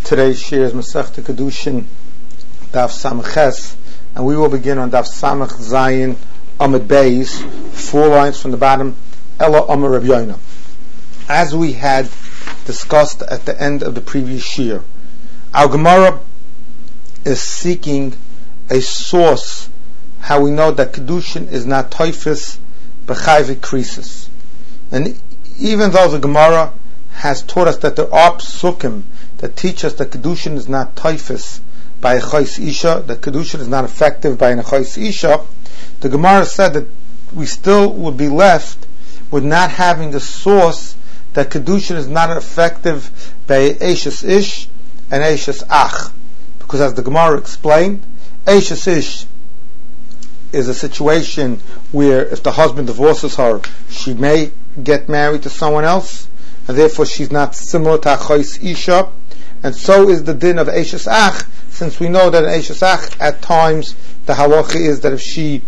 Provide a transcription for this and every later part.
Today's shir is Masechta Kedushin, Daf Samach, and we will begin on Daf Samach Zayin Amud Beis, 4 lines from the bottom, Ella Amar Rabbi Yoina. As we had discussed at the end of the previous shir, our Gemara is seeking a source how we know that Kedushin is not Toifis B'chayvik Krisis. And even though the Gemara has taught us that there are psukim that teach us that Kedushin is not Toifis by a Chais Isha, that Kedushin is not effective by an Chais Isha, the Gemara said that we still would be left with not having the source that Kedushin is not effective by Eishes Ish and Eishes Ach. Because as the Gemara explained, Eishes Ish is a situation where if the husband divorces her, she may get married to someone else, and therefore she's not similar to Chais Isha. And so is the din of Eishes Ach, since we know that in Eishes Ach, at times, the halacha is that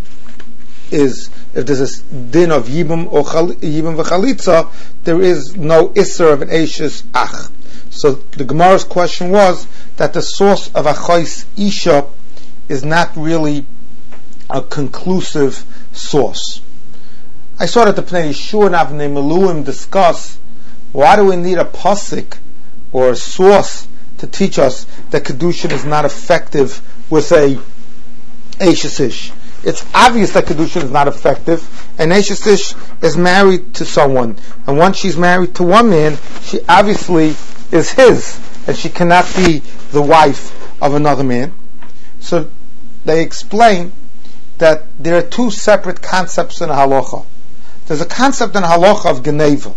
if there's a din of Yibum or Yibum v'chalitza, there is no Isser of an Eishes Ach. So the Gemara's question was that the source of a Chais Isha is not really a conclusive source. I saw that the Pnei Yeshua and Avnei Meluim discuss why do we need a pasuk or a source to teach us that Kedushin is not effective with a Eishes Ish. It's obvious that Kedushin is not effective, and Eishes Ish is married to someone, and once she's married to one man, she obviously is his, and she cannot be the wife of another man. So they explain that there are two separate concepts in halacha. There's a concept in halacha of geneva,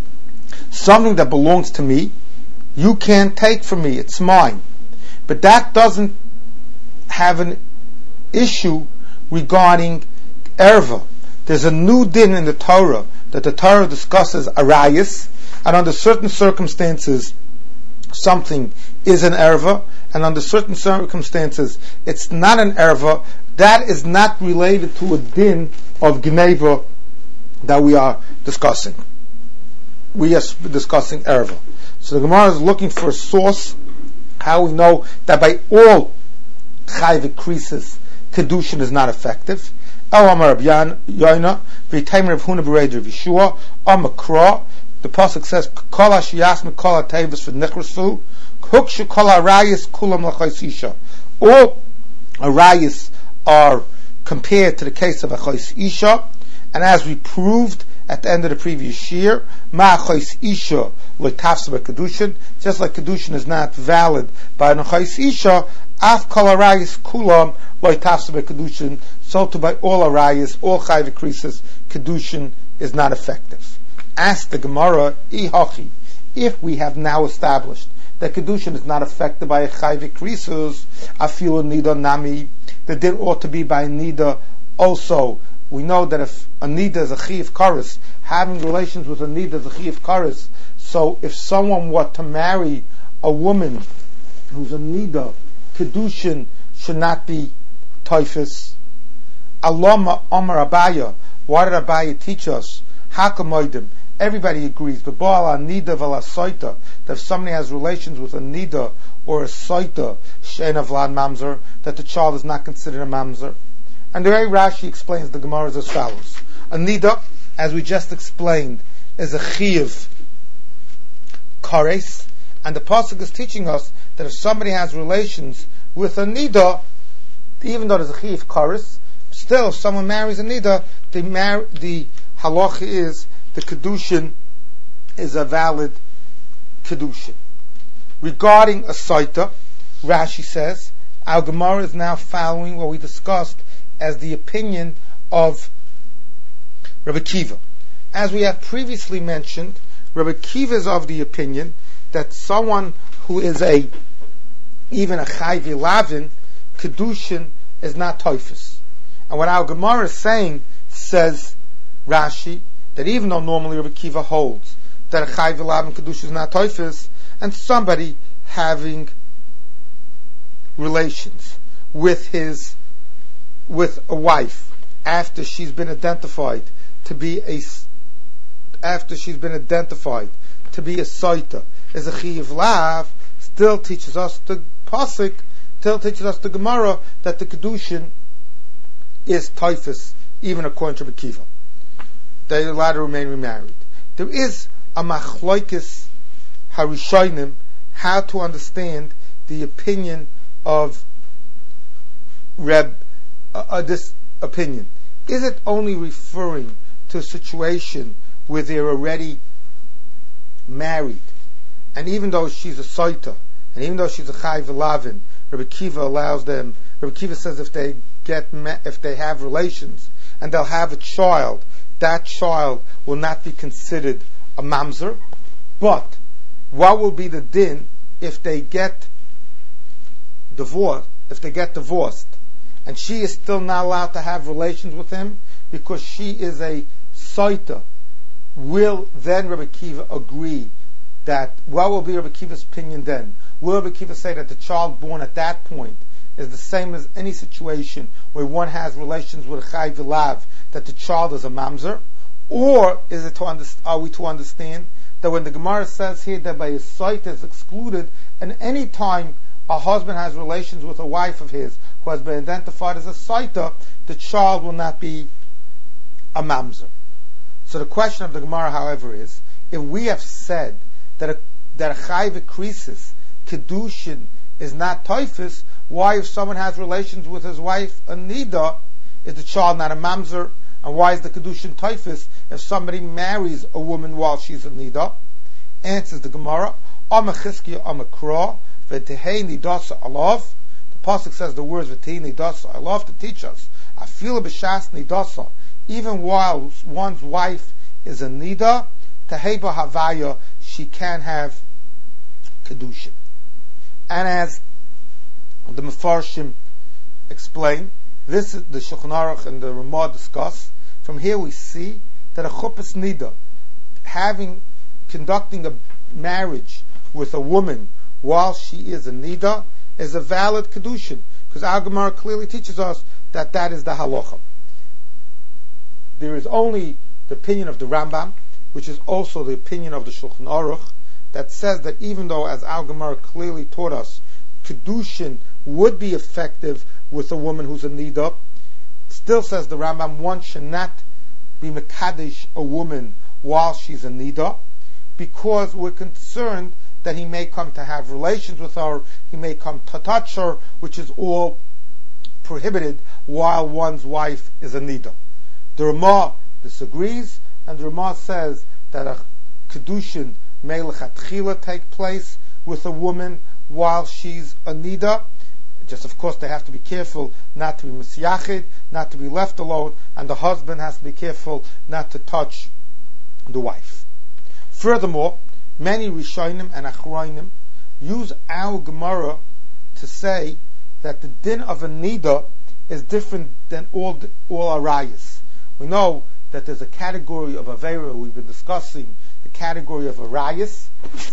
something that belongs to me, you can't take from me, it's mine. But that doesn't have an issue regarding erva. There's a new din in the Torah that the Torah discusses arayis, and under certain circumstances something is an erva, and under certain circumstances it's not an erva. That is not related to a din of geneva that we are discussing. We are discussing erva. So the Gemara is looking for a source how we know that by all chayvik krisis Kedushin is not effective. El Amar Rabbi Yoina v'Taimer Rav Huna b'Reid Rav Yeshua Amakra. The pasuk says Kol hashiyas mikol hatevus v'nichrasu hukshu kol harayis kulam l'chais isha. All arayis are compared to the case of a chais isha, and as we proved at the end of the previous year, ma chais isha lo'tafsa b'kedushin, just like kedushin is not valid by an chais isha, af kol arayis kulam lo'tafsa b'kedushin, so to by all arayis, all chayvik krisis, kedushin is not effective. Ask the Gemara, ihachi, if we have now established that kedushin is not affected by a chayvik krisis, afilu nida nami, the din ought to be by nida also. We know that if a nida is a chiyuv kares, having relations with a nida is a chiyuv kares. So if someone were to marry a woman who's a nida, kedushin should not be toifis. Alama Amar Abaya. Why did Abaya teach us? Hakamoidim. Everybody agrees. The Baal nida vala soita, that if somebody has relations with a nida or a soita, she'en avlad mamzer, that the child is not considered a mamzer. And the way Rashi explains the Gemara is as follows. A nida, as we just explained, is a chiyuv kares, and the pasuk is teaching us that if somebody has relations with a nida, even though there's a chiyuv kares, still if someone marries a nida, the halacha is the kedushin is a valid kedushin. Regarding a saita, Rashi says, our Gemara is now following what we discussed as the opinion of Rabbi Kiva. As we have previously mentioned, Rabbi Kiva is of the opinion that someone who is even a chayvi lavin, kedushin is not toifus. And what our Gemara is saying, says Rashi, that even though normally Rabbi Kiva holds that a chayvi lavin kedushin is not toifus, and somebody having relations with a wife after she's been identified to be a saita is a chiyuv lav, still teaches us the pasuk, still teaches us the Gemara that the kedushin is taifus, even according to Rebbe Kiva. They are allowed to remain remarried. There is a machlokes harishonim how to understand the opinion of this opinion. Is it only referring to a situation where they're already married, and even though she's a soita, and even though she's a chai v'lavin, Rebbe Kiva allows them. Rebbe Kiva says if they have relations and they'll have a child, that child will not be considered a mamzer. But what will be the din if they get divorced? If they get divorced, and she is still not allowed to have relations with him because she is a soita, will then Rebbe Kiva agree that, what will be Rebbe Kiva's opinion then? Will Rebbe Kiva say that the child born at that point is the same as any situation where one has relations with a chai v'lav, that the child is a mamzer? Or is it are we to understand that when the Gemara says here that by his sight is excluded, and any time a husband has relations with a wife of his who has been identified as a saita, the child will not be a mamzer? So the question of the Gemara, however, is, if we have said that a chai v'krisis, kedushin, is not taifus, why, if someone has relations with his wife, a nida, is the child not a mamzer? And why is the kedushin taifus if somebody marries a woman while she's a nida? Answers the Gemara, Amachizkiya Amakra, V'tehei nidasa alav. The pasuk says the words V'tehei nidasa alav to teach us, Afila b'shas nidasa, even while one's wife is a nida, teheba havaya, she can have kedushin. And as the Mefarshim explain, this is the Shulchan Aruch and the Ramah discuss. From here we see that a chuppah nida, conducting a marriage with a woman while she is a nida, is a valid kedushin, because our Gemara clearly teaches us that that is the halacha. There is only the opinion of the Rambam, which is also the opinion of the Shulchan Aruch, that says that even though, as our Gemara clearly taught us, kedushin would be effective with a woman who's a nida, still says the Rambam, one should not be mekadesh a woman while she's a nida, because we're concerned that he may come to have relations with her, he may come to touch her, which is all prohibited while one's wife is a nida. The Ramah disagrees, and the Ramah says that a kedushin may lechatchila take place with a woman while she's a nida. Just, of course, they have to be careful not to be misyachid, not to be left alone, and the husband has to be careful not to touch the wife. Furthermore, many Rishonim and Achronim use our Gemara to say that the din of a nida is different than all arayas. We know that there's a category of avera, we've been discussing the category of arayas.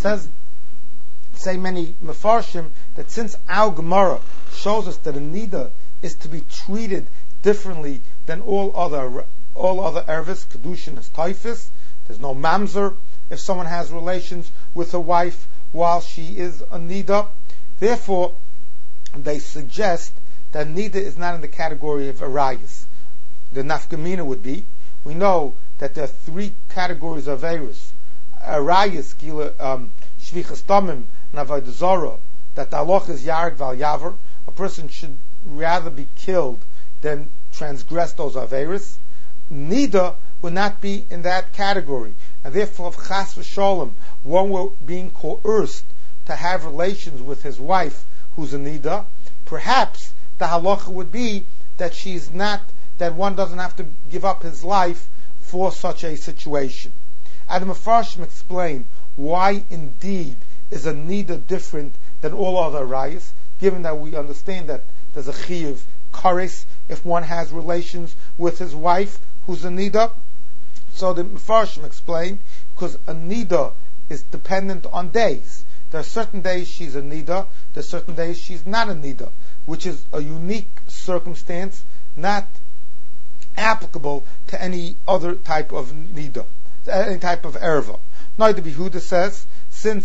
Say many Mefarshim that since our Gemara shows us that a nida is to be treated differently than all other ervis, kedushin is taifis, there's no mamzer if someone has relations with a wife while she is a nida. Therefore, they suggest that nida is not in the category of arayas. The nafkamina would be, we know that there are three categories of ervis. Arayas, shvichas tamim, navodah zarah, that the halach is yarg val yaver, a person should rather be killed than transgress those averis. Nida would not be in that category, and therefore, if chas v'sholem, one were being coerced to have relations with his wife who's a nida, perhaps the halacha would be that that one doesn't have to give up his life for such a situation. And the Mefarshim explain why indeed is a nida different than all other rayas, given that we understand that there's a chiyuv kares if one has relations with his wife who's a nida. So the Mefarshim explain, because a nida is dependent on days. There are certain days she's a nida, there are certain days she's not a nida, which is a unique circumstance, not applicable to any other type of nida, any type of erva. Now the Behuda says, since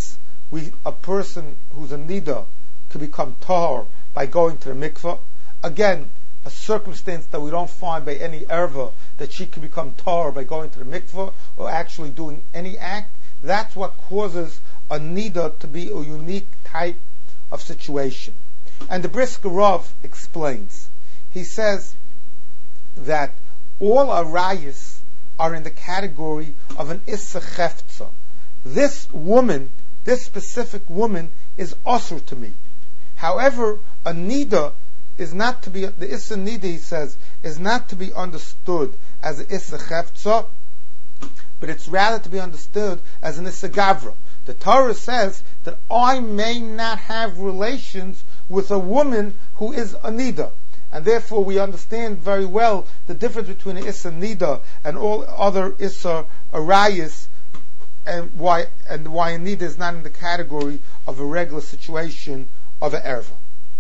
a person who's a nida could become tahor by going to the mikveh. Again, a circumstance that we don't find by any erva, that she could become tahor by going to the mikveh or actually doing any act. That's what causes a nida to be a unique type of situation. And the Brisker Rav explains. He says that all arayas are in the category of an issa cheftza. This woman, this specific woman, is osur to me. However, a nida is not to be, the issa nida, he says, is not to be understood as an issa cheftza, but it's rather to be understood as an issa gavra. The Torah says that I may not have relations with a woman who is a nida. And therefore we understand very well the difference between an issa nida and all other issa arayas, and why a nida is not in the category of a regular situation of an erva.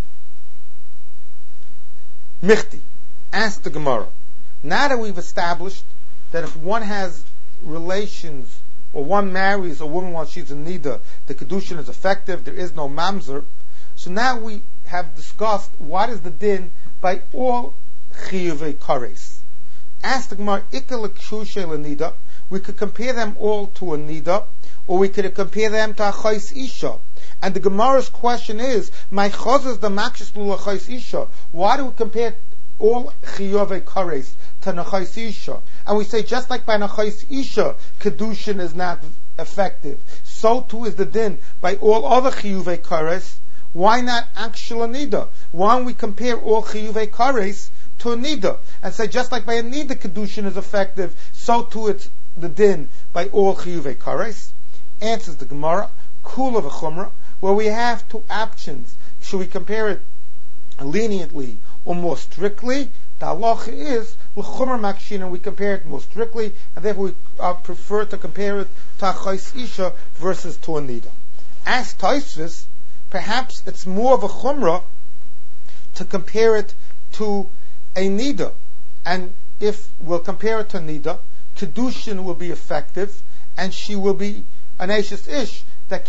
Michti, ask the Gemara. Now that we've established that if one has relations or one marries a woman while she's a nida, the kedushin is effective, there is no mamzer. So now we have discussed what is the din by all chiyuvei kares. Ask the Gemara, ikal kshushe lenida. We could compare them all to a nida, or we could compare them to a chayis isha. And the Gemara's question is, my chazas the makshis lula chayis isha. Why do we compare all chiyuvei kares to nachayis isha? And we say, just like by nachayis isha, kedushin is not effective, so too is the din by all other chiyuvei kares. Why not actual nida? Why don't we compare all chiyuvei kares to a nida and say just like by a nida kedushin is effective, so too it's the din by all chiyuvei kares? Answers the Gemara, kula v'chumra, where we have two options. Should we compare it leniently or more strictly? The halacha is l'chumra makshin, and we compare it more strictly, and therefore we prefer to compare it to a chayis isha versus to a nida. As Tosfos, perhaps it's more of a chumrah to compare it to a nida. And if we'll compare it to nida, kedushin will be effective, and she will be an ashes ish that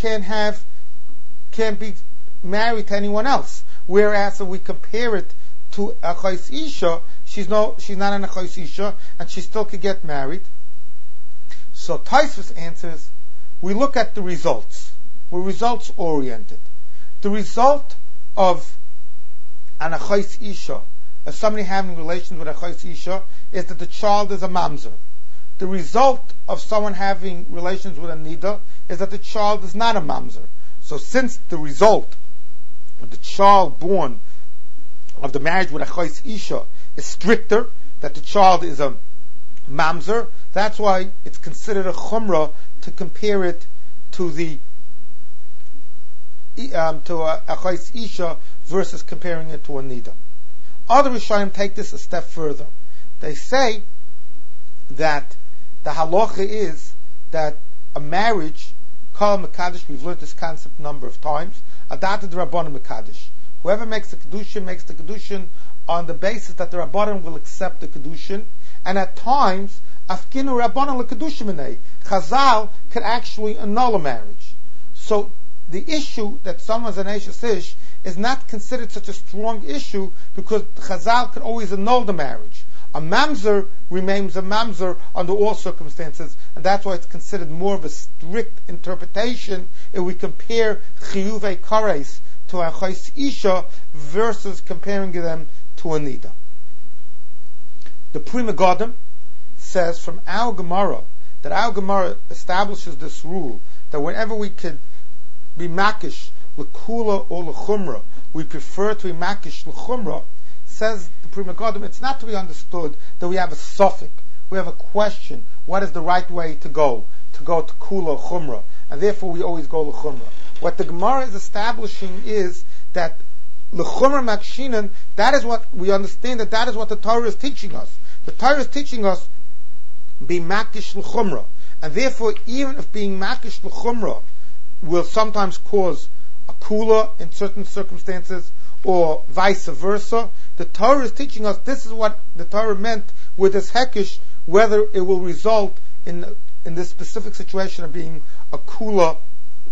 can't be married to anyone else. Whereas if we compare it to a chayis isha, she's not an chayis isha, and she still could get married. So Tosfos answers, we look at the results. We're results oriented. The result of an achayis isha, as somebody having relations with a achayis isha, is that the child is a mamzer. The result of someone having relations with a nida is that the child is not a mamzer. So since the result of the child born of the marriage with a achayis isha is stricter, that the child is a mamzer, that's why it's considered a chumrah to compare it to the to a chayis isha versus comparing it to a nida. Other Rishonim take this a step further. They say that the halacha is that a marriage, kol mekadosh, we've learned this concept a number of times, adat the rabbanim mekadosh. Whoever makes the kedushin on the basis that the rabbanim will accept the kedushin, and at times afkinu rabbanim lekedushin minei. Chazal could actually annul a marriage. So the issue that someone's an ashes ish is not considered such a strong issue because Chazal could always annul the marriage. A mamzer remains a mamzer under all circumstances, and that's why it's considered more of a strict interpretation if we compare chiyuvei kares to a chayis isha versus comparing them to a nida. The Pri Megadim says from our Gemara that our Gemara establishes this rule that whenever we could be makish l'kula or l'chumra, we prefer to be makish l'chumra. Says the Pri Megadim, it's not to be understood that we have a suffix, we have a question, what is the right way to go to kula or chumra, and therefore we always go l'chumra. What the Gemara is establishing is that l'chumra makshinan, that is what we understand, that is what the Torah is teaching us. The Torah is teaching us be makish l'chumra, and therefore even if being makish l'chumra will sometimes cause a kula in certain circumstances, or vice versa, the Torah is teaching us this is what the Torah meant with this hekish, whether it will result in this specific situation of being a kula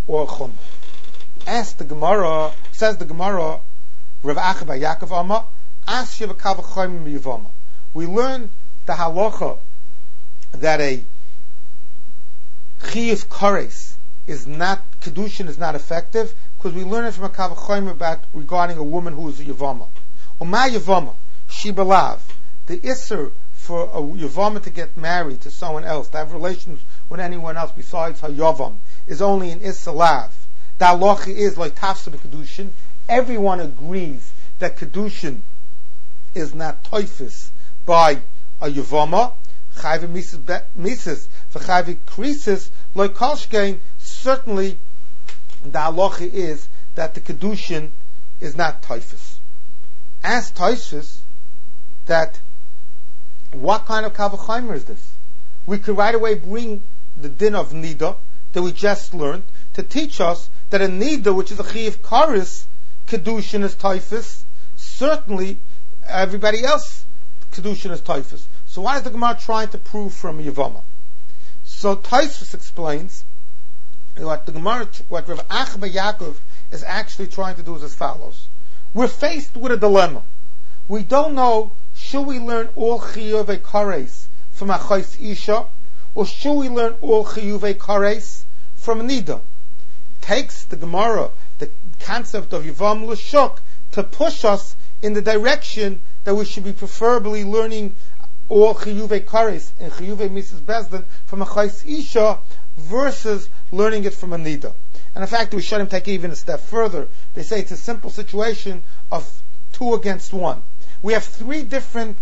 or a chum. Says the Gemara, Rav Acha bar Yaakov Amma, As Shiva Kal V'Chomer Yivama. We learn the halacha that a chiyuv kares is not, kedushin is not effective, because we learn it from a Kal V'Chomer about regarding a woman who is a Yivama. Uma Yivama, she belav, the isser for a Yavama to get married to someone else, to have relations with anyone else besides her Yavam, is only an Isalav. The halacha is like Tafsa Kedushin. Everyone agrees that Kedushin is not toifus by a Yavama. Chayve Mises, for Chayve Krisis, like Kolshkein, certainly the halacha is that the Kedushin is not toifus. As toifus, that what kind of Kal V'Chomer is this? We could right away bring the din of Nida that we just learned to teach us that a Nida, which is a Chiyuv Karis, Kedushin is Taifus. Certainly, everybody else, Kedushin is Taifus. So why is the Gemara trying to prove from Yavama? So Taifus explains what the Gemara, what Rav Acha bar Yaakov is actually trying to do is as follows. We're faced with a dilemma. We don't know, should we learn all Chiyuvei Kares from Achos Isha, or should we learn all Chiyuvei Kares from Nida? Takes the Gemara, the concept of Yivam L'Shuk, to push us in the direction that we should be preferably learning all Chiyuvei Kares and Chiyuvei Mrs. Bezdin from Achos Isha versus learning it from a Nida. And in fact, we shouldn't take even a step further. They say it's a simple situation of 2 against 1. We have 3 different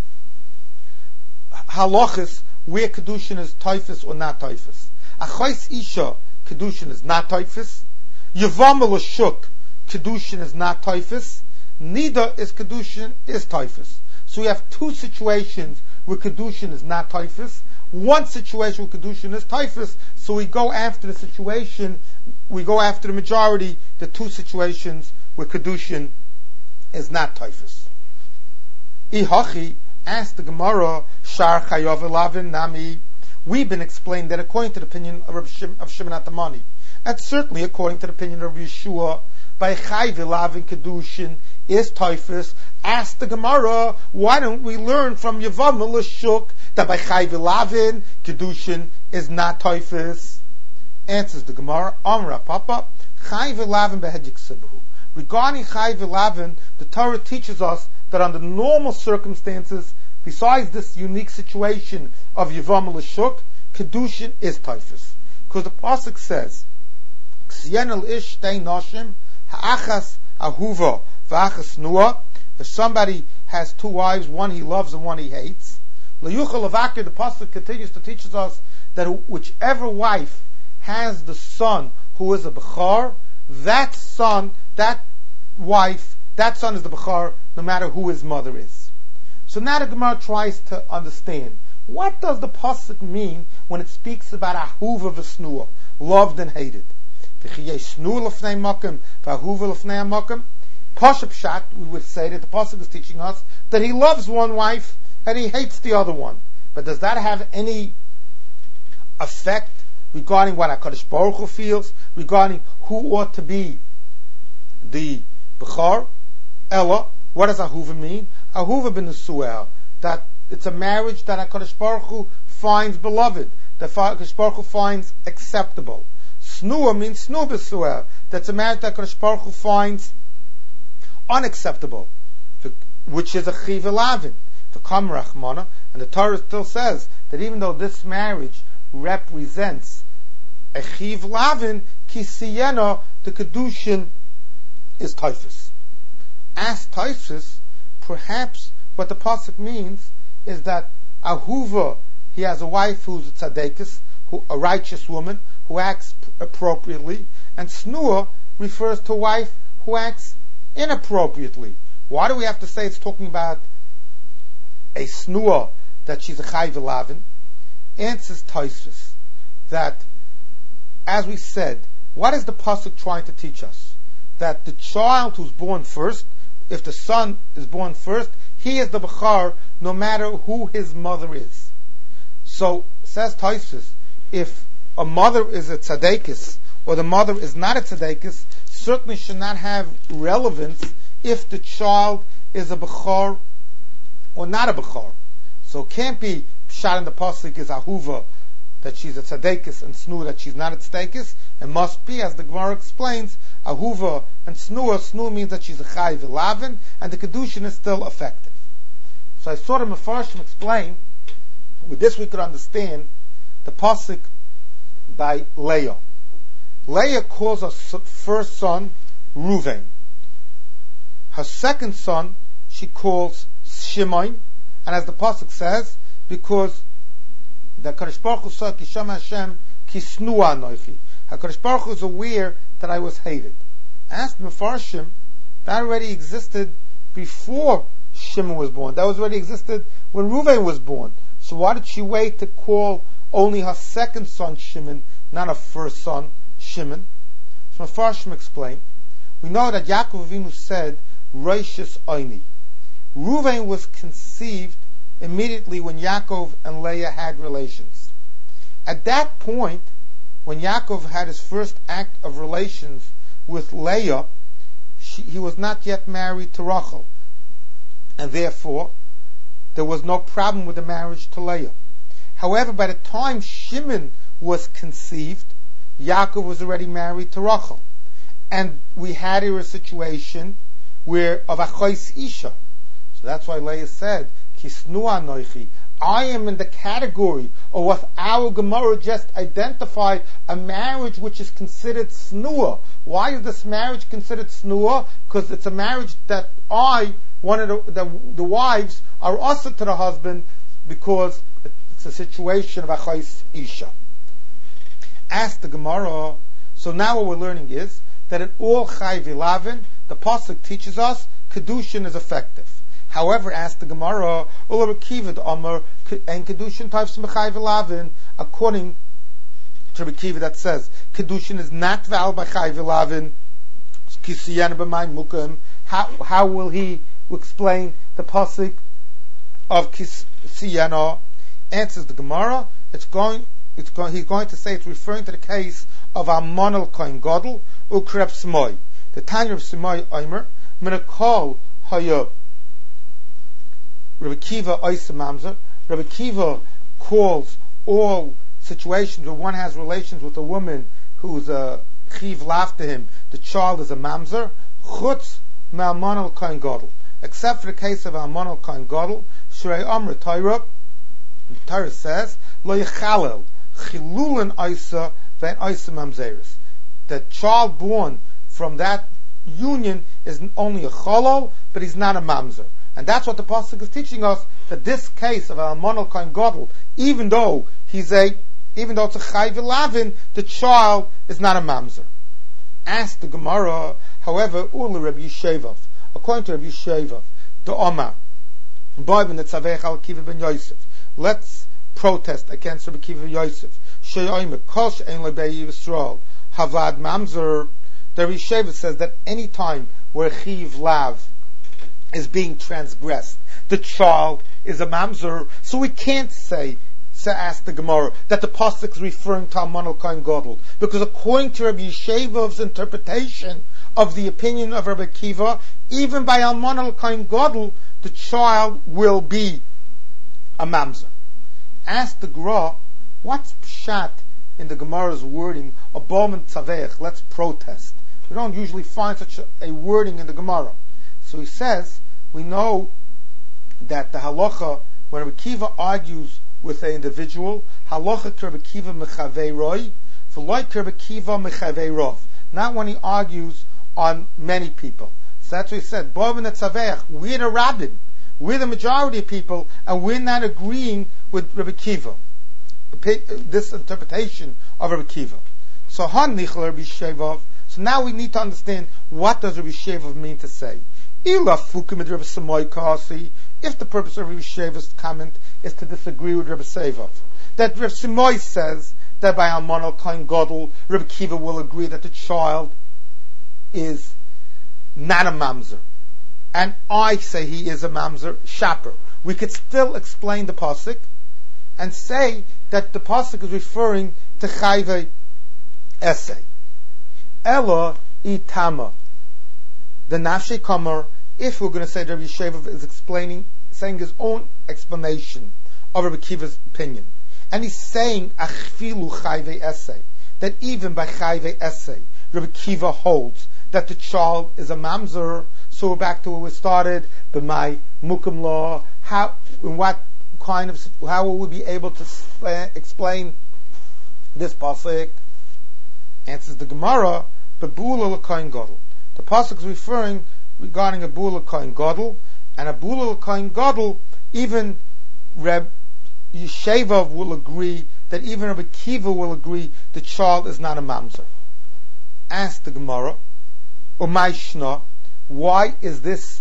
halachas where Kedushin is Taifus or not Taifus. Achos Isha, Kedushin is not Taifus. Yavama L'Shuk, Kedushin is not Taifus. Nida is Kedushin, is Taifus. So we have 2 situations where Kedushin is not Taifus. 1 situation where Kedushin is Taifus. So we go after the situation, we go after the majority, the 2 situations where Kedushin is not Taifus. Ihachi, asked the Gemara, Shar Chayav Elavin Nami. We've been explained that according to the opinion of Shimon Atamani, that's certainly according to the opinion of Yeshua, by Chayv Elavin Kedushin is Taifus. Ask the Gemara, why don't we learn from Yavam L'Shuk that by Chayv Elavin Kedushin is not Taifus? Answers the Gemara, Amra Papa, Chayv Elavin Behedjik Sibahu. Regarding Chayv Elavin, the Torah teaches us that under normal circumstances, besides this unique situation of Yavam L'Shuk, Kedushin is Taifus. Because the Pasuk says, Ksyen el ish shtei noshim, ha'achas ahuva v'achas nua. If somebody has 2 wives, one he loves and one he hates, L'yuchel avakir, the Pasuk continues to teach us that whichever wife has the son who is a Bechar, that son, that wife, that son is the Bechar, no matter who his mother is. So now the Gemara tries to understand, what does the Pasuk mean when it speaks about Ahuva v'Snua, loved and hated? Pashup Pshat, we would say that the Pasuk is teaching us that he loves one wife and he hates the other one. But does that have any effect regarding what HaKadosh Baruch Hu feels, regarding who ought to be the Bechar? Ella, what does Ahuva mean? Ahuva ben Nesuel, that it's a marriage that HaKadosh Baruch Hu finds beloved, that HaKadosh Baruch Hu finds acceptable. Snua means Snu b'Suel, that's a marriage that HaKadosh Baruch Hu finds unacceptable, which is a Chiv Elavin, the Kam Rachmana, and the Torah still says that even though this marriage represents a Chiv Elavin, Kisiyena, the Kedushin is Taifus. As Taifus, perhaps what the Pasuk means is that Ahuva, he has a wife who's a tzaddikus, a righteous woman, who acts appropriately, and Snua refers to a wife who acts inappropriately. Why do we have to say it's talking about a Snua, that she's a Chayv Elavin? Answers Taifus that, as we said, what is the Pasuk trying to teach us? That the child who's born first, if the son is born first, he is the Bechar, no matter who his mother is. So, says Taifus, if a mother is a tzaddikus, or the mother is not a tzedekis, certainly should not have relevance if the child is a bechor or not a bechor. So it can't be pshat in the pasuk is ahuva, that she's a tzedekis, and snua, that she's not a tzedekis. It must be, as the Gemara explains, ahuva and snua. Snua means that she's a chai v'lavin, and the kedushin is still effective. So I saw the Mefarshim explain. With this we could understand the pasuk by Leah. Leah calls her first son Ruvain. Her second son she calls Shimon, and as the pasuk says, because the Kadosh Baruch Hu said, "Kisham Hashem kisnua noichi." HaKadosh Baruch Hu is aware that I was hated. Asked Mefarshim, that already existed before Shimon was born. That was already existed when Ruvain was born. So why did she wait to call only her second son Shimon, not her first son Shimon? So Mefarshim explained, we know that Yaakov Avinu said, Reishis Oini. Ruvain was conceived immediately when Yaakov and Leah had relations. At that point, when Yaakov had his first act of relations with Leah, he was not yet married to Rachel, and therefore there was no problem with the marriage to Leah. However, by the time Shimon was conceived, Yaakov was already married to Rachel, and we had here a situation where of achos isha. So that's why Leah said, "Kisnua noichi." I am in the category of what our Gemara just identified, a marriage which is considered snua. Why is this marriage considered snua? Because it's a marriage that one of the wives are also to the husband, because it's a situation of achos isha. Ask the Gemara. So now what we're learning is that in all chai v'lavin, the pasuk teaches us kedushin is effective. However, ask the Gemara, Ula Rekiva the Omer and kedushin types mechai v'lavin, according to Rekiva that says kedushin is not valid by chai v'lavin. Kisiyana b'may mukim. How will he explain the pasuk of Kisiyana? Answers the Gemara. He's going to say it's referring to the case of Amon al Kohen Gadol ukreb Smoy. The Tanya of Smoy Omer Minakol Hayab. Rabbi Kiva Oisa Mamzer. Rabbi Kiva calls all situations where one has relations with a woman who's a chiv lav to him, the child is a mamzer, chutz me'almon al Kohen Gadol. Except for the case of Almon al Kohen Gadol, Shrei Amr Torah, the Torah says, Lo yechalel chilulin oisa ve'en oisa mamzeris. The child born from that union is only a chalal, but he's not a mamzer. And that's what the pasuk is teaching us, that this case of Almon al Kohen Gadol, even though it's a chai v'lavin, the child is not a mamzer. Ask the Gemara, however, Ula Rabbi Yishevav, according to Rabbi Yishevav, the Omar, Boivin the Tzavech al Kiva ben Yosef. Let's protest against Rabbi Kiva ben Yosef. Sheyoyme kol she'en lebei Yisrael havad mamzer. The Rabbi Yishevav says that any time where chiv lav is being transgressed, the child is a mamzer. So we can't say, ask the Gemara, that the pasuk is referring to Almon al Kohen Gadol, because according to Rabbi Yishevav's interpretation of the opinion of Rabbi Kiva, even by Almon al Kohen Gadol, the child will be a mamzer. Ask the Gra, what's pshat in the Gemara's wording, a bom and tzavech, let's protest. We don't usually find such a wording in the Gemara. So he says, we know that the halacha, when Rabbi Kiva argues with an individual, halacha Rabbi Kiva mechavei roi, v'loi Rabbi Kiva mechavei rov. Not when he argues on many people. So that's what he said. Bovin etzavech, we're the rabbin, we're the majority of people, and we're not agreeing with Rabbi Kiva. This interpretation of Rabbi Kiva. So han nichel Rabbi Shevav. So now we need to understand, what does Rabbi Shevav mean to say? If the purpose of Rabbi Shevav's comment is to disagree with Rabbi Sevav, that Rabbi Simoy says that by Almon al Kohen Gadol, Rabbi Kiva will agree that the child is not a mamzer, and I say he is a mamzer shaper. We could still explain the pasuk and say that the pasuk is referring to chayvei essay. Ella itama. The Nafshei Kamar, if we're going to say that Rabbi Yesheva is saying his own explanation of Rabbi Kiva's opinion. And he's saying, Achfilu chayve essay, that even by chayve essay, Rabbi Kiva holds that the child is a mamzer. So we're back to where we started, but my mukum law, how will we be able to explain this pasuk? Answers the Gemara, Bebula l'kohen gadol. The pasuk is referring regarding a bula l'kohen gadol, and a bula l'kohen gadol, even Reb Yesheva will agree that even Rabbi Kiva will agree the child is not a mamzer. Ask the Gemara, Umayshna, why is this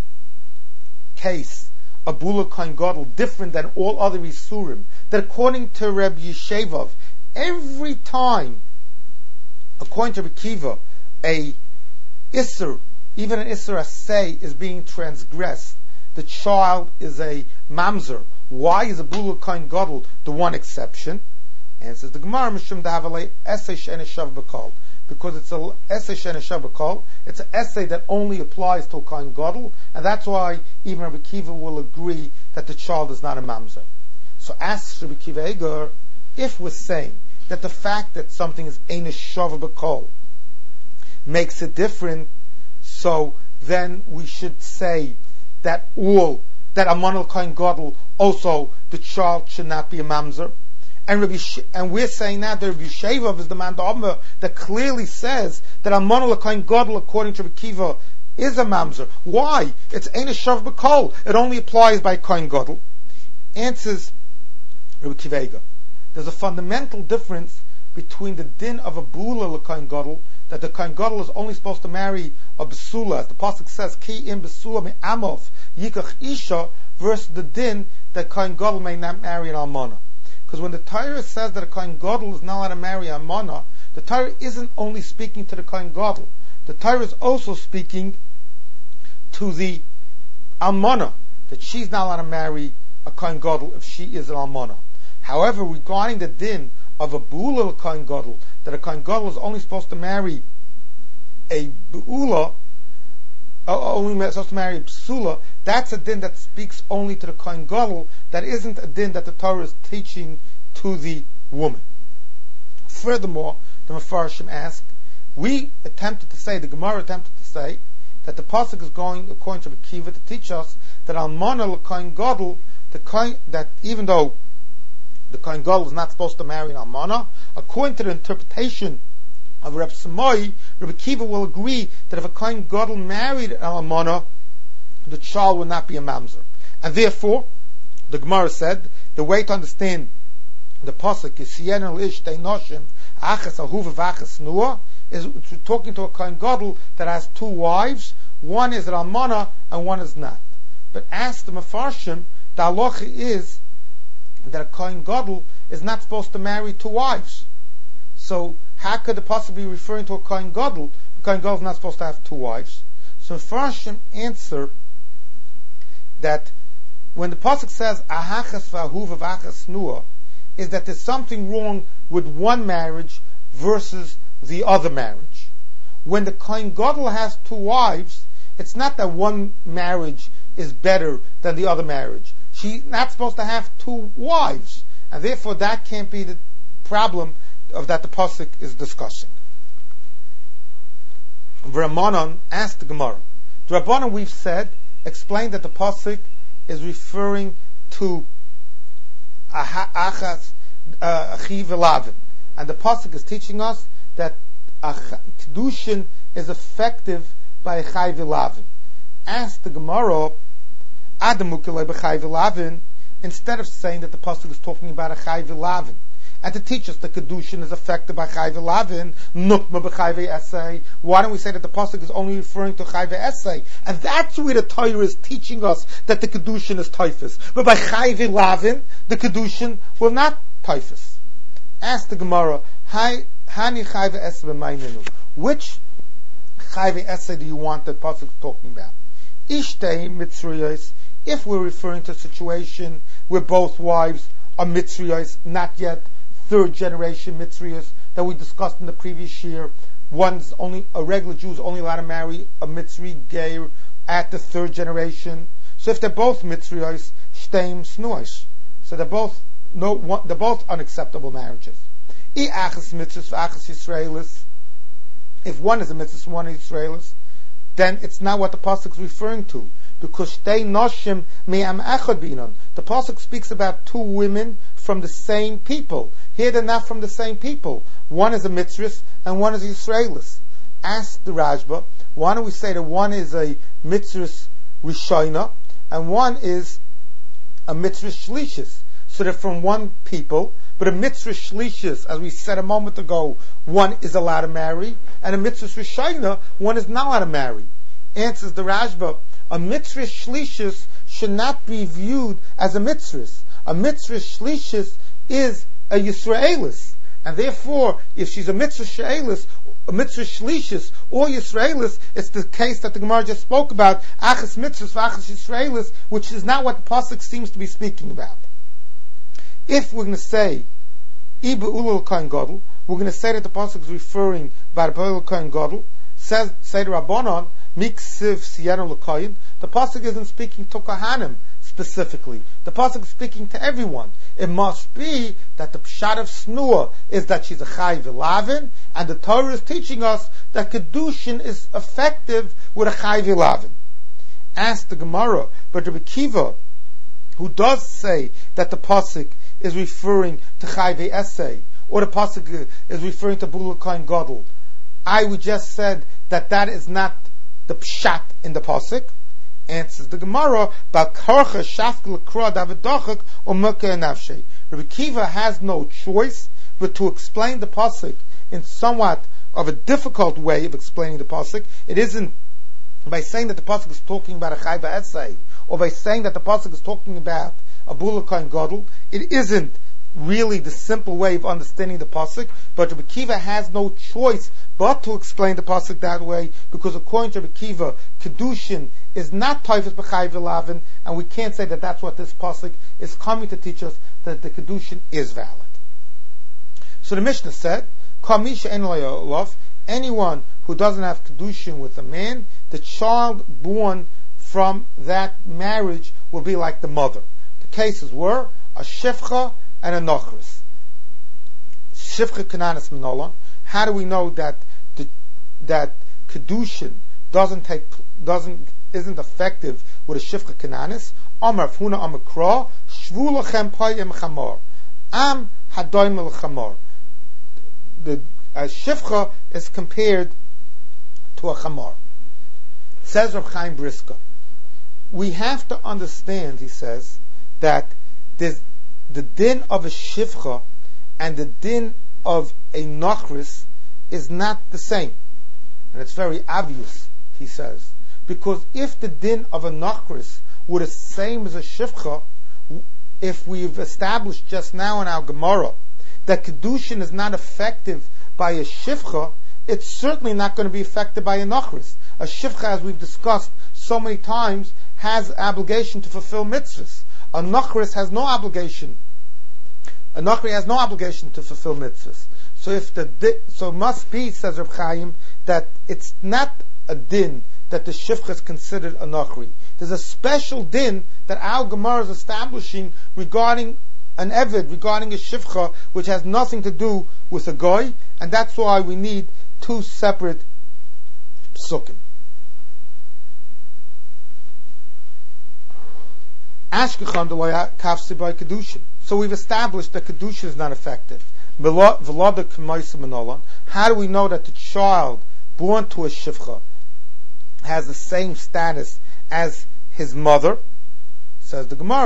case a bula l'kohen gadol different than all other isurim? That according to Reb Yesheva, every time, according to Rabbi Kiva, a isser, even an isser asay, is being transgressed, the child is a mamzer. Why is a bula l'kohen gadol the one exception? Answers the Gemara, Mishum dahavalei essay she'en shav b'kol, because it's a essay she'en shav b'kol. It's an essay that only applies to a kohen gadol, and that's why even Rabbi Kiva will agree that the child is not a mamzer. So asks Rabbi Kiva Eger, if we're saying that the fact that something is ein shav b'kol makes it different, so then we should say that Amon al-Kohen Gadol also the child should not be a mamzer. And we're saying now that Rabbi Yesheva is the man that clearly says that Amon al-Kohen Gadol, according to Rabbi Kiva, is a mamzer. Why? It's ein shav b'kol. It only applies by Kohen Gadol. Answers Rabbi Kiva Eger, there's a fundamental difference between the din of a bula l'kohen gadol, that the kohen gadol is only supposed to marry a besula, as the pasuk says, ki im besula me amov yikach isha, versus the din that kohen gadol may not marry an almana. Because when the Torah says that a kohen gadol is not allowed to marry an almana, the Torah isn't only speaking to the kohen gadol. The Torah is also speaking to the almana, that she's not allowed to marry a kohen gadol if she is an almana. However, regarding the din of a bula l'kohen gadol, that a kohen gadol is only supposed to marry a beula, only supposed to marry a psula, that's a din that speaks only to the kohen gadol. That isn't a din that the Torah is teaching to the woman. Furthermore, the Mefarshim ask, the Gemara attempted to say, that the pasuk is going according to the Kiva to teach us that almana l'kohen gadol, that even though the kohen gadol is not supposed to marry an almana, according to the interpretation of Reb Samoi, Rabbi Kiva will agree that if a kohen gadol married an almana, the child will not be a mamzer. And therefore, the Gemara said, the way to understand the pasuk is Sienel ish teinoshim achas ahuva v'achas nua, is talking to a kohen gadol that has two wives. One is an almana and one is not. But ask the Mefarshim, the halacha is that a kohen gadol is not supposed to marry two wives. So how could the pasuk be referring to a kohen gadol? The kohen gadol is not supposed to have two wives. So Mefarshim answer that when the pasuk says ahachas v'ahuva v'achas nua, is that there's something wrong with one marriage versus the other marriage. When the kohen gadol has two wives, it's not that one marriage is better than the other marriage. She's not supposed to have two wives, and therefore that can't be the problem of that the pasuk is discussing. Rabbanan asked the Gemara. The Rabbanan, we've said, explained that the pasuk is referring to Achaz Achiv Elavin, and the pasuk is teaching us that kedushin is effective by Chayv Elavin. Ask the Gemara, Adamu Kilei b'Chayv Elavin, instead of saying that the pasuk is talking about a Chayv Elavin, and to teach us that kedushin is affected by Chayv Elavin, Nukma b'Chayv Esay, why don't we say that the pasuk is only referring to Chayv Esay? And that's where the Torah is teaching us that the kedushin is typhus. But by Chayv Elavin, the kedushin will not typhus. Ask the Gemara, Hani Chayv Esay b'Maynenu, which Chayv Esay do you want that pasuk is talking about? Ishtei mitzriyos, if we're referring to a situation where both wives are mitzriyos, not yet third generation mitzriyos that we discussed in the previous year, a regular Jew is only allowed to marry a Mitzri Geir at the third generation. So if they're both Mitzriyos, Shteim Snuos. So they're both unacceptable marriages. If one is a mitzvah, one is Israelis, then it's not what the pasuk is referring to, because shtei noshim me'am echad binon. The pasuk speaks about two women from the same people. Here they're not from the same people. One is a mitzvah and one is a Israelis. Ask the Rashba, why don't we say that one is a mitzvah rishona and one is a mitzvah shlishis? So they're from one people, but a mitzvah shlishis, as we said a moment ago, one is allowed to marry, and a mitzvah rishayna, one is not allowed to marry. Answers the Rashba, a mitzvah shlishis should not be viewed as a mitzvah. A mitzvah shlishis is a Yisraelis, and therefore, if she's a mitzvah shlishis or Yisraelis, it's the case that the Gemara just spoke about, achas mitzvahs v'achas Yisraelis, which is not what the pasuk seems to be speaking about. If we're going to say Iba Ulul Kohen Gadol, we're going to say that the pasuk is referring about Ulul Kohen Gadol. Say the Rabbanon Miksiv Siyanu L'Kohen. The pasuk isn't speaking to Kohanim specifically. The pasuk is speaking to everyone. It must be that the pshat of Snua is that she's a Chai V'Lavin, and the Torah is teaching us that Kedushin is effective with a Chai V'Lavin. Ask the Gemara, but Rabbi Kiva, who does say that the pasuk is referring to Chai V'Esei, or the pasuk is referring to Bulul Kohen Gadol, we just said that is not the pshat in the pasuk. Answers the Gemara, Rabbi Kiva has no choice but to explain the pasuk in somewhat of a difficult way of explaining the pasuk. It isn't by saying that the pasuk is talking about a Chai V'Esei, or by saying that the pasuk is talking about a Bulul Kohen Gadol. It isn't really the simple way of understanding the pasuk, but Rabbi Kiva has no choice but to explain the pasuk that way, because according to Rabbi Kiva, Kedushin is not Taifas B'Chai V'Lavin, and we can't say that that's what this pasuk is coming to teach us, that the Kedushin is valid. So the Mishnah said, Kamisha En Lov, anyone who doesn't have Kedushin with a man, the child born from that marriage will be like the mother. The cases were a Shifcha and a Nochris. Shifcha Kananis Minolan. How do we know that that Kedushin isn't effective with a Shifcha Kananis? Amar Funa Amakra Shvu Lachem Payim Chamor Am Hadoim El Chamor. The Shifcha is compared to a Chamor. Says Rav Chaim Briska, we have to understand, he says, that there's the din of a shivcha and the din of a nachris is not the same. And it's very obvious, he says. Because if the din of a nachris were the same as a shivcha, if we've established just now in our Gemara that Kedushin is not effective by a shivcha, it's certainly not going to be affected by a nachris. A shivcha, as we've discussed so many times, has obligation to fulfill mitzvahs. A nachris has no obligation. A nachri has no obligation to fulfill mitzvahs. So so it must be, says Reb Chaim, that it's not a din that the shivcha is considered a nachri. There's a special din that our Gemara is establishing regarding an eved, regarding a shivcha, which has nothing to do with a goy, and that's why we need two separate psukim. Ashkechan deloya kafsi by kedushin. So we've established that kedushin is not effective. How do we know that the child born to a shivcha has the same status as his mother? Says the Gemara,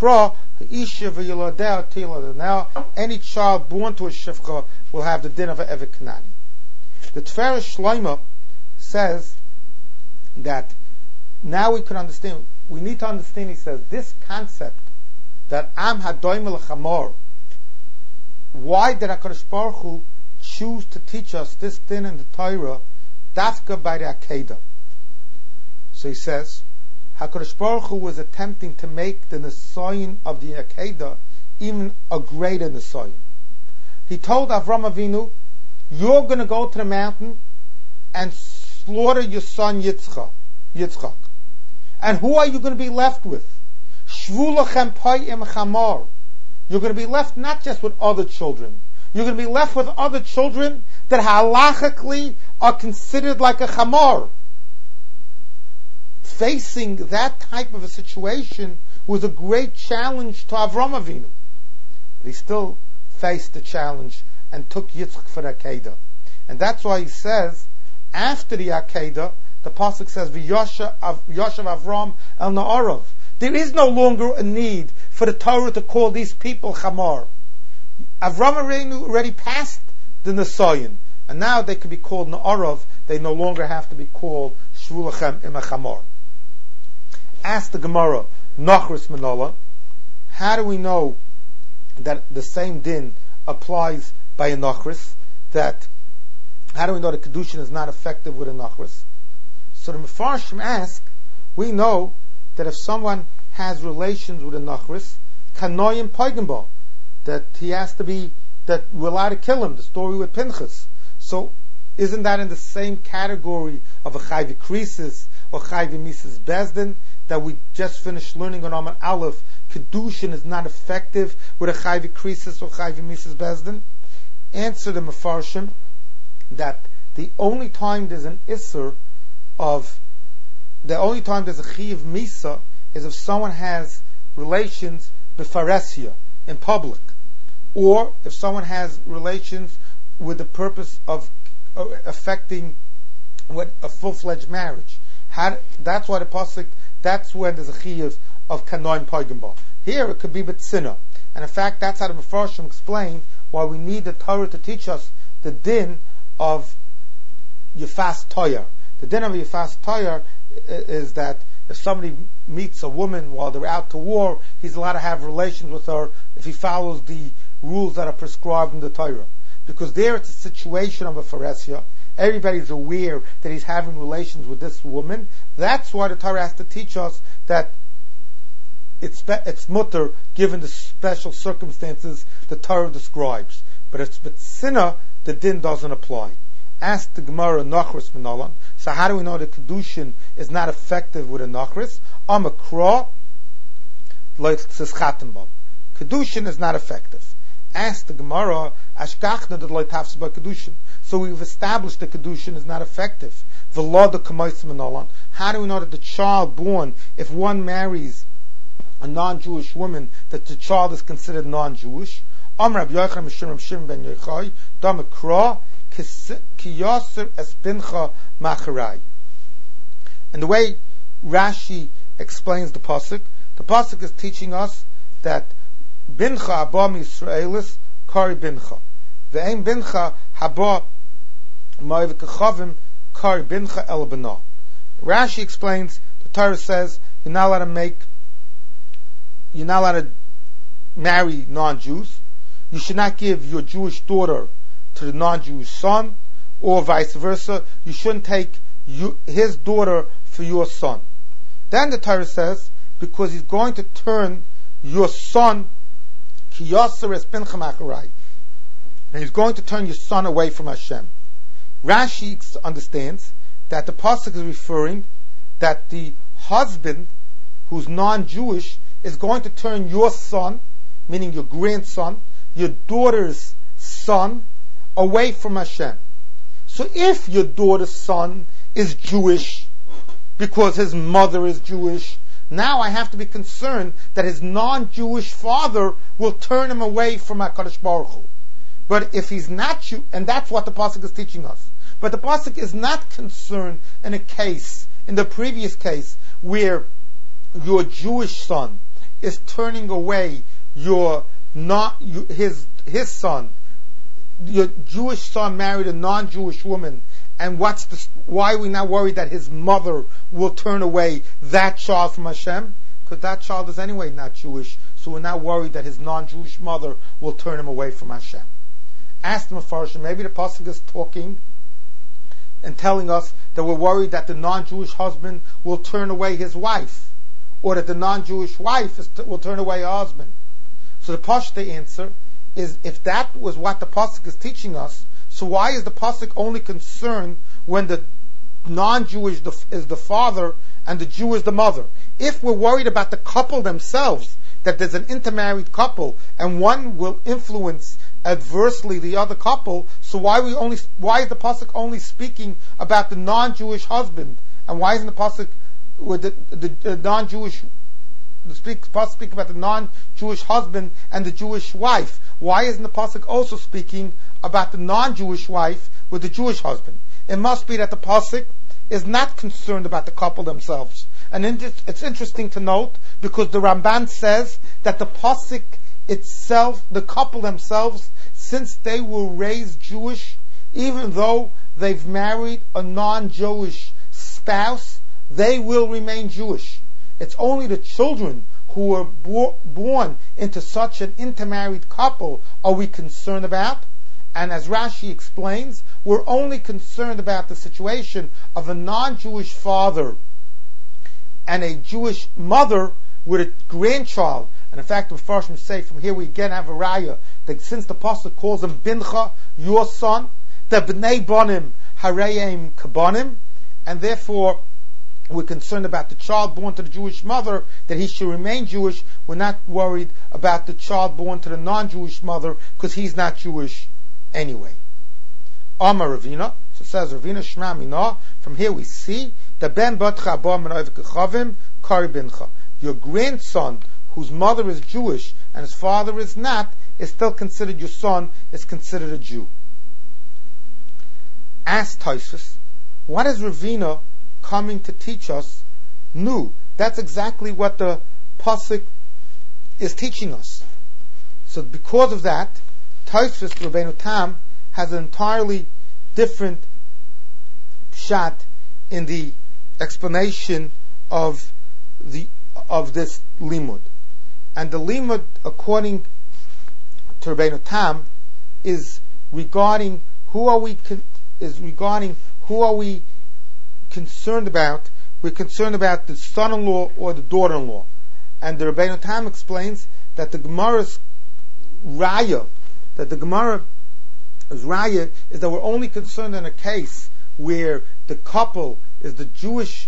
now any child born to a shivcha will have the din of an eved Kanani. The Tiferes Shlomo says that now we can understand. We need to understand, he says, this concept that Am Hadoim El Chamor. Why did HaKadosh Baruch Hu choose to teach us this din in the Torah, dafka by the Akedah? So he says, HaKadosh Baruch Hu was attempting to make the Nesoyin of the Akedah even a greater Nesoyin. He told Avram Avinu, you're going to go to the mountain and slaughter your son Yitzchak. And who are you going to be left with? Shvu lachem payim chamor. You're going to be left not just with other children. You're going to be left with other children that halachically are considered like a chamor. Facing that type of a situation was a great challenge to Avram Avinu. But he still faced the challenge and took Yitzchak for the Akedah. And that's why he says, after the Akedah, the Pasuk says, V'yoshav Avram el Na'arav. There is no longer a need for the Torah to call these people Chamor. Avram Avinu already passed the Nisayin, and now they could be called Na'arav. They no longer have to be called Shvu Lachem Im HaChamor. Ask the Gemara, Nachris Manola, how do we know that the same din applies by a Nachris? How do we know that Kedushin is not effective with a Nachris? So the Mefarshim ask, we know that if someone has relations with a Nachris, Kanoyim Paigambo, that he has to be, that we're allowed to kill him, the story with Pinchas. So isn't that in the same category of a Chayvi Krisis or Chayvi Mises Bezdin that we just finished learning on Amar Aleph? Kedushin is not effective with a Chayvi Krisis or Chayvi Mises Bezdin? Answer the Mefarshim that the only time there's an Isser the only time there's a Chiv Misa is if someone has relations befaresia, in public, or if someone has relations with the purpose of affecting a full-fledged marriage. That's why the pasuk. That's when there's a chiyuv of kanoim pagimba. Here it could be betzina, and in fact that's how the Mefarshim explain why we need the Torah to teach us the din of Yefas Toyar. The din of Yefas Toyar is that if somebody meets a woman while they're out to war, he's allowed to have relations with her if he follows the rules that are prescribed in the Torah. Because there it's a situation of a pharesia. Everybody's aware that he's having relations with this woman. That's why the Torah has to teach us that it's mutter given the special circumstances the Torah describes. But if it's sinna, the din doesn't apply. Ask the Gemara Nachris Minolan. So how do we know that Kedushin is not effective with a Nachris? Amakra says Chatenbam. Kedushin is not effective. Ask the Gemara Ashkachna that Loitafs by Kedushin. So we've established that Kedushin is not effective. Velada Kamois Minolan. How do we know that the child born, if one marries a non-Jewish woman, that the child is considered non-Jewish? Amr Rabbi Yochanan Mishrim Shim ben Yochai Damakra Kiyaser Espincha Macharai. And the way Rashi explains the pasuk is teaching us that Bincha Abba Yisraelis Kari Bincha. Ve'ein Bincha Haba Ma'av Kechavim Kari Bincha El Bana. Rashi explains, the Torah says you're not allowed to marry non-Jews. You should not give your Jewish daughter to the non-Jewish son, or vice versa. You shouldn't take his daughter for your son. Then the Torah says, because he's going to turn your son, and he's going to turn your son away from Hashem. Rashi understands that the pasuk is referring that the husband who's non-Jewish is going to turn your son, meaning your grandson, your daughter's son, away from Hashem. So if your daughter's son is Jewish because his mother is Jewish, now I have to be concerned that his non-Jewish father will turn him away from HaKadosh Baruch Hu. But if he's not Jew, and that's what the pasuk is teaching us. But the pasuk is not concerned in the previous case, where your Jewish son is turning away his son. Your Jewish son married a non-Jewish woman, and why are we now worried that his mother will turn away that child from Hashem? Because that child is anyway not Jewish, so we're not worried that his non-Jewish mother will turn him away from Hashem. Ask the Mefarshim, maybe the pasuk is talking and telling us that we're worried that the non-Jewish husband will turn away his wife, or that the non-Jewish wife will turn away her husband. So the Pashta answer is, if that was what the pasuk is teaching us, so why is the pasuk only concerned when the non-Jewish is the father and the Jew is the mother. If we're worried about the couple themselves, that there's an intermarried couple and one will influence adversely the other couple, so why is the pasuk only speaking about the non-Jewish husband, and why isn't the pasuk with the non-Jewish pasuk speak about the non-Jewish husband and the Jewish wife? Why isn't the pasuk also speaking about the non-Jewish wife with the Jewish husband? It must be that the pasuk is not concerned about the couple themselves. And it's interesting to note, because the Ramban says that the pasuk itself, the couple themselves, since they were raised Jewish, even though they've married a non-Jewish spouse, they will remain Jewish. It's only the children who were born into such an intermarried couple are we concerned about. And as Rashi explains, we're only concerned about the situation of a non-Jewish father and a Jewish mother with a grandchild. And in fact, the Mepharshim say from here we again have a raya that since the pasuk calls him Bincha, your son, the Bnei Bonim Harayim Kabonim, and therefore we're concerned about the child born to the Jewish mother, that he should remain Jewish. We're not worried about the child born to the non-Jewish mother, because he's not Jewish anyway. Amar Ravina, so it says Ravina Shema Mina. From here we see the Ben Batcha Abba Menayv Kechavim Kari Bincha. Your grandson, whose mother is Jewish and his father is not, is still considered your son, is considered a Jew. Ask Tosfos, what is Ravina coming to teach us new? That's exactly what the pasuk is teaching us. So because of that, Tosfos Rabbeinu Tam has an entirely different shot in the explanation of this limud. And the limud, according to Rabbeinu Tam, is regarding who are we concerned about. We're concerned about the son-in-law or the daughter-in-law. And the Rabbeinu Tam explains that the Gemara's raya, is that we're only concerned in a case where the couple is the Jewish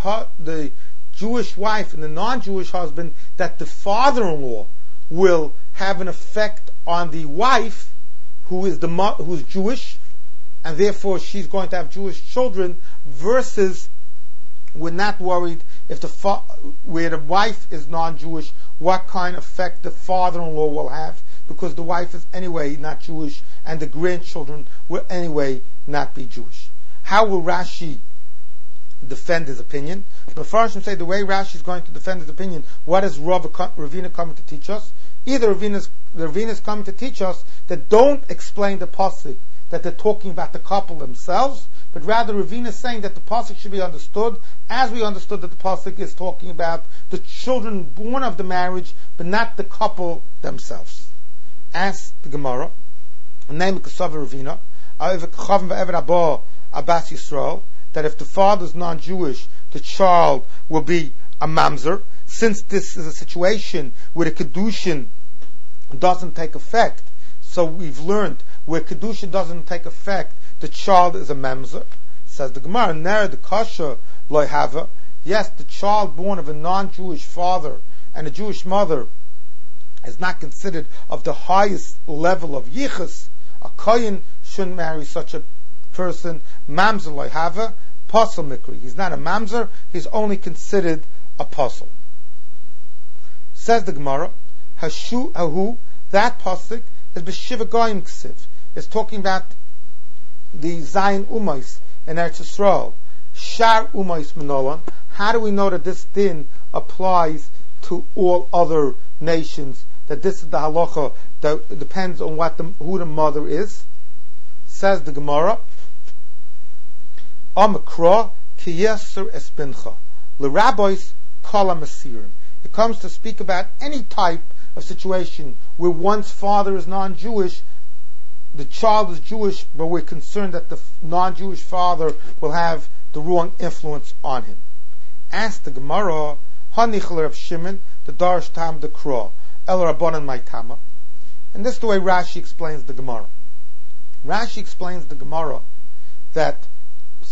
wife and the non-Jewish husband, that the father-in-law will have an effect on the wife who's Jewish, and therefore she's going to have Jewish children, versus we're not worried if where the wife is non-Jewish, what kind of effect the father-in-law will have, because the wife is anyway not Jewish and the grandchildren will anyway not be Jewish. How will Rashi defend his opinion? The Mepharshim say the way Rashi is going to defend his opinion, what is Ravina coming to teach us? Either Ravina is coming to teach us that don't explain the pasuk that they're talking about the couple themselves, but rather Ravina is saying that the pasuk should be understood as we understood that the pasuk is talking about the children born of the marriage, but not the couple themselves. Ask the Gemara, name Ravina, Abbas Yisrael, that if the father is non-Jewish, the child will be a mamzer. Since this is a situation where the kedushin doesn't take effect, so we've learned where kedushin doesn't take effect, the child is a mamzer. Says the Gemara, ner the kasha loy hava. Yes, the child born of a non-Jewish father and a Jewish mother is not considered of the highest level of yichus. A kohen shouldn't marry such a person. Mamzer loy hava, pasal mikri. He's not a mamzer, he's only considered a pasal. Says the Gemara, hashu ahu, that pasuk is b'shiva goyim ksiv. It's talking about the Zayin Umais in Eretz Yisrael. Shar Umais Manolan. How do we know that this din applies to all other nations? That this is the halacha that depends on who the mother is? Says the Gemara, Amakra ki yeser espincha l'rabbis kol hamasirim. It comes to speak about any type of situation where one's father is non-Jewish, the child is Jewish, but we're concerned that the non-Jewish father will have the wrong influence on him. Ask the Gemara, Hanichler of Shimon, the Darsh Tam the Kra, El Rabbanan Maitama. And this is the way Rashi explains the Gemara. Rashi explains the Gemara that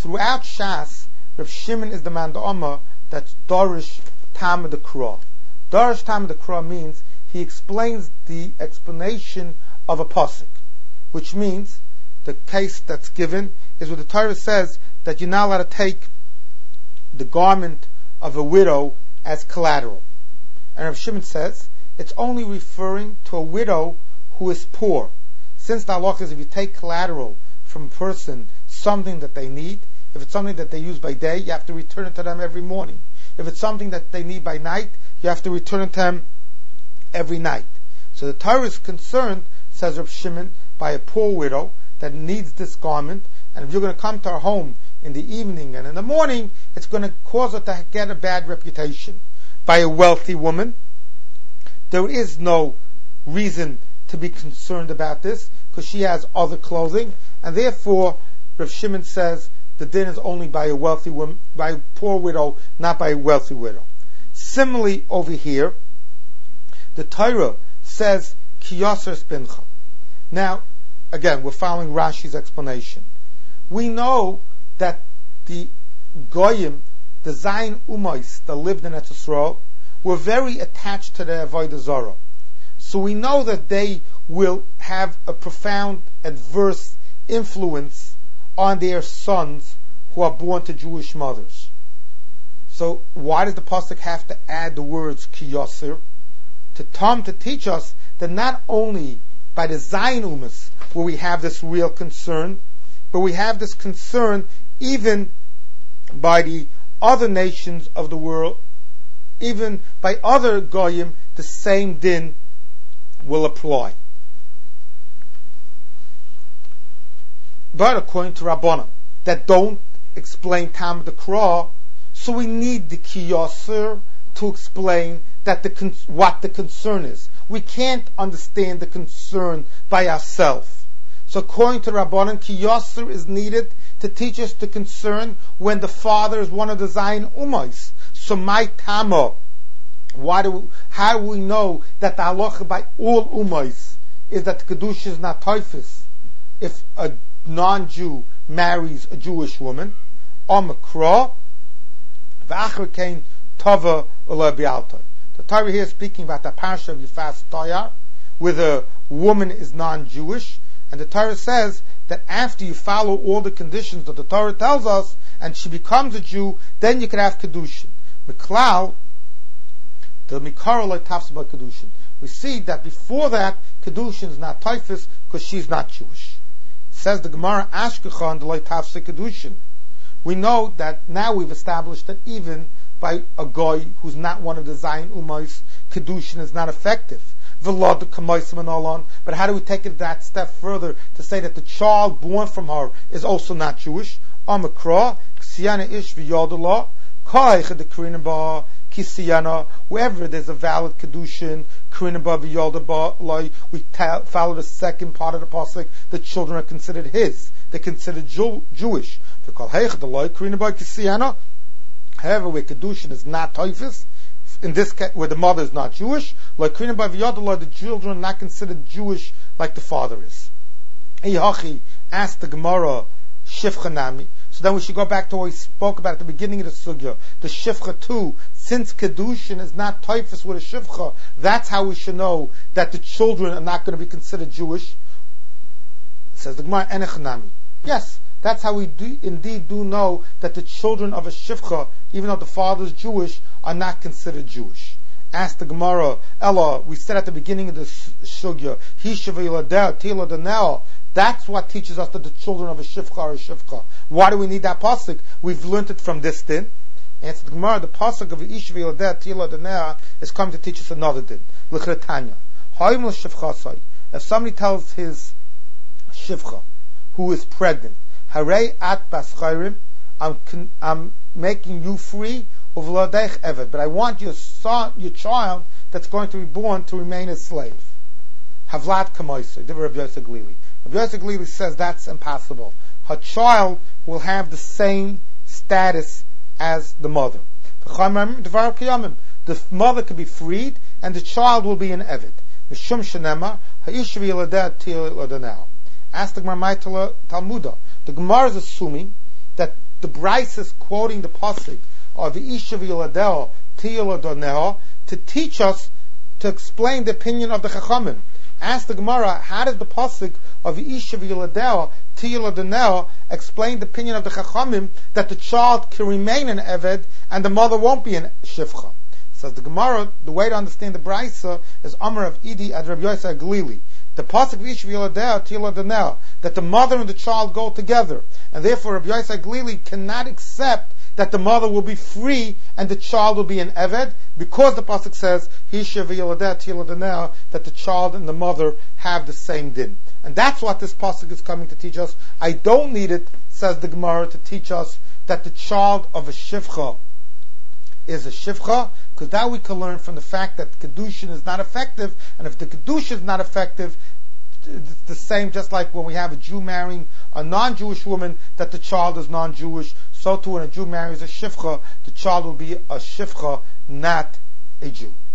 throughout Shas, Rav Shimon is the man d'Amar that's Dorish Tam D'Kra. Dorish Tam D'Kra means he explains the explanation of a pasuk, which means the case that's given is where the Torah says that you're not allowed to take the garment of a widow as collateral. And Rav Shimon says it's only referring to a widow who is poor. Since the halakha is if you take collateral from a person, something that they need, if it's something that they use by day, you have to return it to them every morning. If it's something that they need by night, you have to return it to them every night. So the Torah is concerned, says Rav Shimon, by a poor widow that needs this garment, and if you're going to come to her home in the evening and in the morning, it's going to cause her to get a bad reputation. By a wealthy woman, there is no reason to be concerned about this, because she has other clothing, and therefore Rav Shimon says the din is only by a wealthy woman, by a poor widow, not by a wealthy widow. Similarly, over here, the Torah says Ki Yasser Spincha. Now, again, we're following Rashi's explanation. We know that the Goyim, the Zayin Umais that lived in Eretz Yisrael, were very attached to their Avodah Zarah. So we know that they will have a profound adverse influence on their sons who are born to Jewish mothers. So why does the pasuk have to add the words Ki Yasser? To teach us that not only by the Zayin Umas where we have this real concern, but we have this concern even by the other nations of the world, even by other Goyim, the same din will apply. But according to Rabbanan, that don't explain Tam D'Kra, so we need the Ki Yasser to explain that what the concern is. We can't understand the concern by ourselves. So according to Rabbanan, Ki Yasser is needed to teach us the concern when the father is one of the Zayin Umais. So my Tama, how do we know that the halacha by all Umais is that the Kedusha is not Taifis if a non-Jew marries a Jewish woman? Omakra, V'achar Kain Tova Ula Bialta. The Torah here is speaking about the parsha of Yifas Tayar, where the woman is non-Jewish, and the Torah says that after you follow all the conditions that the Torah tells us, and she becomes a Jew, then you can have Kedushin. Miklal, the Mikara Lo Tafsa by Kedushin. We see that before that, Kedushin is not Taifis, because she's not Jewish. Says the Gemara, Ashkechan Lo Tafsa Kedushin. We know that now we've established that even by a goy who's not one of the Zayin Umais, Kedushin is not effective. But how do we take it that step further to say that the child born from her is also not Jewish? Wherever there's a valid Kedushin, we follow the second part of the pasuk, the children are considered his. They're considered Jewish. However, where Kedushin is not Taifis, in this case, where the mother is not Jewish, the children are not considered Jewish like the father is. Asked the Gemara, Shifcha Nami. So then we should go back to what we spoke about at the beginning of the Sugya. The Shifcha too, since Kedushin is not Taifis with a Shifcha, that's how we should know that the children are not going to be considered Jewish. Says the Gemara, Enech Nami. Yes, that's how we indeed know that the children of a Shifcha, even though the father is Jewish, are not considered Jewish. Ask the Gemara, Ella, we said at the beginning of the Sugya, that's what teaches us that the children of a Shifcha are a Shifcha. Why do we need that pasuk? We've learned it from this din. Answer the Gemara, the pasuk of Ish v'Yilodeh Tila Danea is coming to teach us another din. L'chretanya. If somebody tells his Shifcha, who is pregnant, Harei at Baschayrim, I'm making you free of Ladech Evet, but I want your child that's going to be born to remain a slave. Havlat Kamoisa, Rabbi Yosef Glili. Rabbi Yosef Glili says that's impossible. Her child will have the same status as the mother. The mother could be freed, and the child will be an Evet. Mishum Shenema, Ha'ish v'Yiladeh Til Ladanel. Ask the Gemara Talmuda. The Gemara is assuming that the Bryce is quoting the pasuk of Isha v'Yiladeo Tiyula Doneo to teach us, to explain the opinion of the Chachamim. Ask the Gemara, how does the pasuk of Isha v'Yiladeo Tiyula Doneo explain the opinion of the Chachamim that the child can remain an Eved and the mother won't be an Shifcha? Says the Gemara, the way to understand the Brisa is Amar of Idi ad Rabbi Yosef Glili. The pasuk of Isha v'Yiladeo Tiyula Doneo, that the mother and the child go together, and therefore Rabbi Yosef Glili cannot accept that the mother will be free and the child will be an Eved, because the pasuk says Isha v'Yiladeo Tiyula Doneo, that the child and the mother have the same din. And that's what this pasuk is coming to teach us. I don't need it, says the Gemara, to teach us that the child of a Shifcha is a Shifcha, because that we can learn from the fact that Kedushin is not effective, and if the Kedushin is not effective, it's the same, just like when we have a Jew marrying a non-Jewish woman, that the child is non-Jewish. So too when a Jew marries a Shifcha, the child will be a Shifcha, not a Jew.